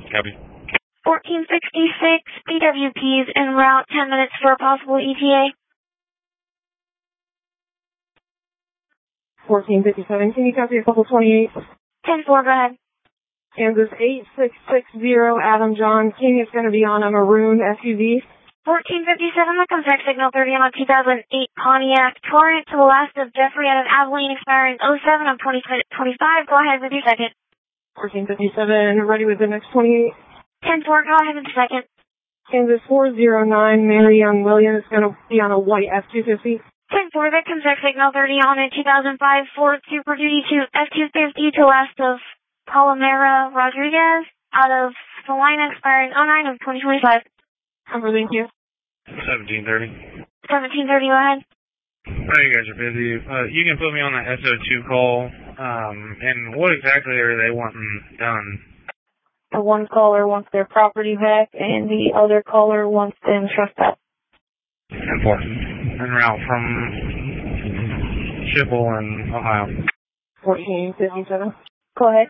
Copy. 1466, BWP's en route, 10 minutes for a possible ETA. 1457, can you copy a couple 28? 10-4, go ahead. Kansas 8660, Adam John King is going to be on a maroon SUV. 1457, the contact signal 30 on a 2008 Pontiac Torrent to the last of Jeffrey out of Abilene expiring 07 of 2025. Go ahead with your second. 1457, ready with the next 28. 10-4, go ahead with the second. Kansas 409, Mary Young Williams is going to be on a white F-250. 10-4, the contact signal 30 on a 2005 Ford Super Duty to F-250 to last of Palomera Rodriguez out of Salina expiring 09 of 2025. Number, thank you. 1730. 1730, go ahead. Oh, you guys are busy. You can put me on the SO2 call. And what exactly are they wanting done? The one caller wants their property back, and the other caller wants them trespass. Important. En route from Schiphol in Ohio. 1457. Go ahead.